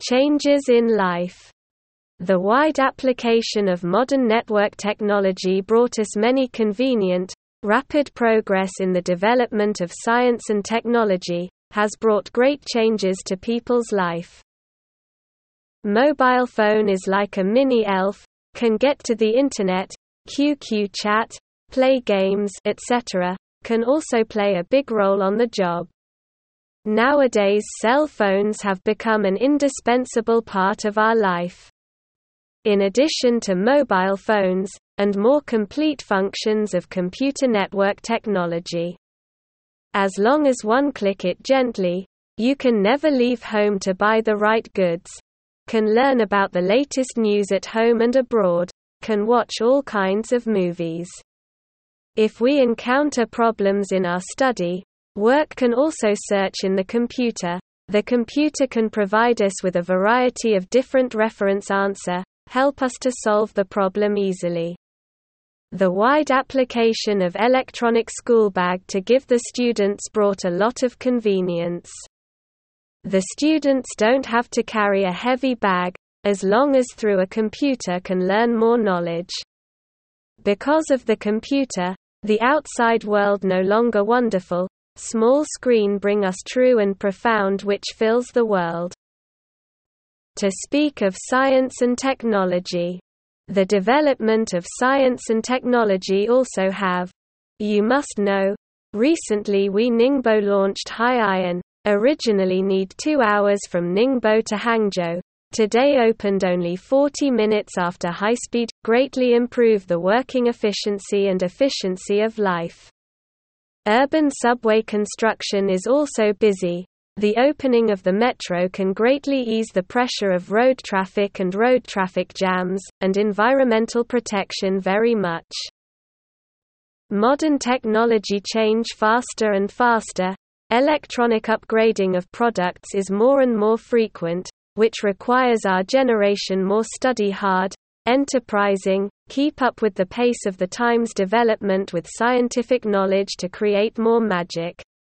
Changes in life. The wide application of modern network technology brought us many convenient, rapid progress in the development of science and technology, has brought great changes to people's life. Mobile phone is like a mini elf, can get to the internet, QQ chat, play games, etc., can also play a big role on the job. Nowadays cell phones have become an indispensable part of our life. In addition to mobile phones, and more complete functions of computer network technology. As long as one click it gently, you can never leave home to buy the right goods, can learn about the latest news at home and abroad, can watch all kinds of movies. If we encounter problems in our study, work can also search in the computer. The computer can provide us with a variety of different reference answer, help us to solve the problem easily. The wide application of electronic school bag to give the students brought a lot of convenience. The students don't have to carry a heavy bag, as long as through a computer can learn more knowledge. Because of the computer, the outside world no longer wonderful, small screen bring us true and profound which fills the world. To speak of science and technology. The development of science and technology also have. You must know. Recently we Ningbo launched high ion, originally need 2 hours from Ningbo to Hangzhou. Today opened only 40 minutes after high speed, greatly improve the working efficiency and efficiency of life. Urban subway construction is also busy. The opening of the metro can greatly ease the pressure of road traffic and road traffic jams, and environmental protection very much. Modern technology change faster and faster. Electronic upgrading of products is more and more frequent, which requires our generation more study hard, enterprising, keep up with the pace of the time's development with scientific knowledge to create more magic.